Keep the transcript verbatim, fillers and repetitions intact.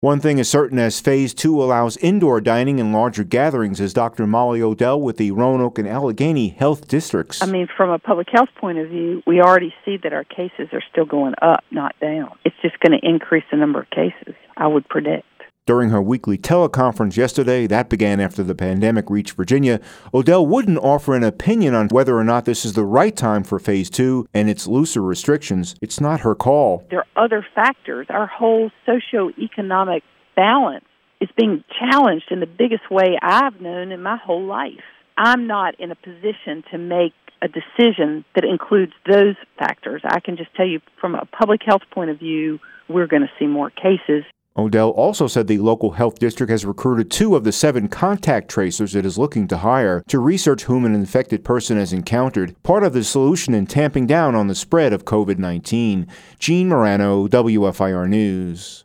One thing is certain as Phase two allows indoor dining and larger gatherings, as Doctor Molly Odell with the Roanoke and Allegheny Health Districts. I mean, from a public health point of view, we already see that our cases are still going up, not down. It's just going to increase the number of cases, I would predict. During her weekly teleconference yesterday, that began after the pandemic reached Virginia, Odell wouldn't offer an opinion on whether or not this is the right time for Phase two and its looser restrictions. It's not her call. There are other factors. Our whole socioeconomic balance is being challenged in the biggest way I've known in my whole life. I'm not in a position to make a decision that includes those factors. I can just tell you from a public health point of view, we're going to see more cases. Odell also said the local health district has recruited two of the seven contact tracers it is looking to hire to research whom an infected person has encountered, part of the solution in tamping down on the spread of COVID nineteen. Gene Marano, W F I R News.